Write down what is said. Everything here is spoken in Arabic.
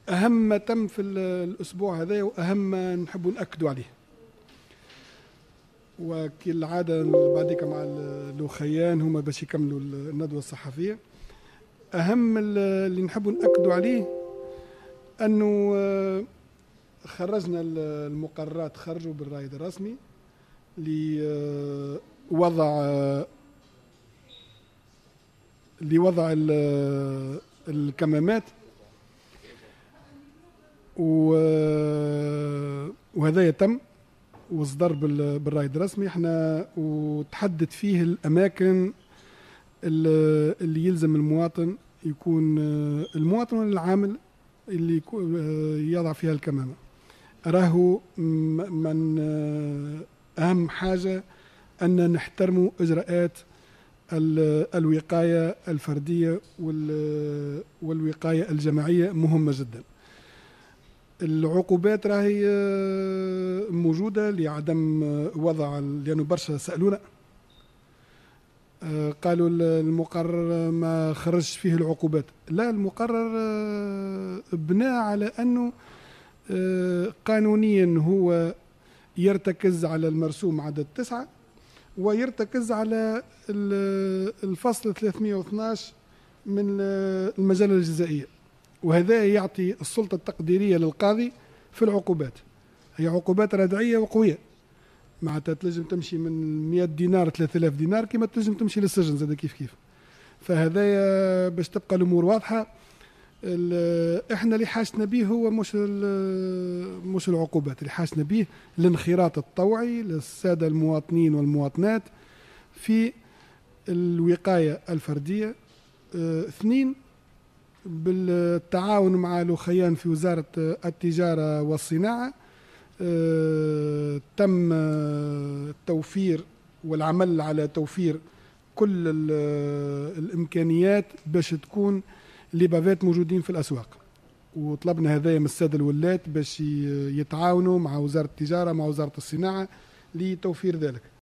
أهم ما تم في الأسبوع هذا وأهم ما نحب نأكدوا عليه، وكالعادة بعديك مع الأخيان هما باش يكملوا الندوة الصحفية. أهم اللي نحب نأكدوا عليه أنه خرجنا المقررات، خرجوا بالرائد الرسمي لوضع الكمامات، وهذا يتم واصدر بالرائد الرسمي احنا، وتحدد فيه الاماكن اللي يلزم المواطن يكون المواطن العامل اللي يضع فيها الكمامة. راهو من أهم حاجة أن نحترموا إجراءات الوقاية الفردية والوقاية الجماعية مهمة جدا. العقوبات راهي موجودة لعدم وضع، لأنه برشا سألونا قالوا المقرر ما خرجش فيه العقوبات. لا، المقرر بناء على أنه قانونيا هو يرتكز على المرسوم عدد 9، ويرتكز على الفصل 312 من المجلة الجزائية، وهذا يعطي السلطة التقديرية للقاضي في العقوبات. هي عقوبات ردعية وقوية، معناتها تنجم تمشي من 100 دينار 3000 دينار، كما تنجم تمشي للسجن زاد كيف كيف. فهذا باش تبقى الأمور واضحة. احنا اللي حاجتنا به هو مش العقوبات، اللي حاجتنا به الانخراط الطوعي للسادة المواطنين والمواطنات في الوقاية الفردية. 2، بالتعاون مع الأخيان في وزارة التجارة والصناعة تم توفير والعمل على توفير كل الإمكانيات باش تكون اللي بافات موجودين في الأسواق، وطلبنا هذايا من السادة الولاة باش يتعاونوا مع وزارة التجارة مع وزارة الصناعة لتوفير ذلك.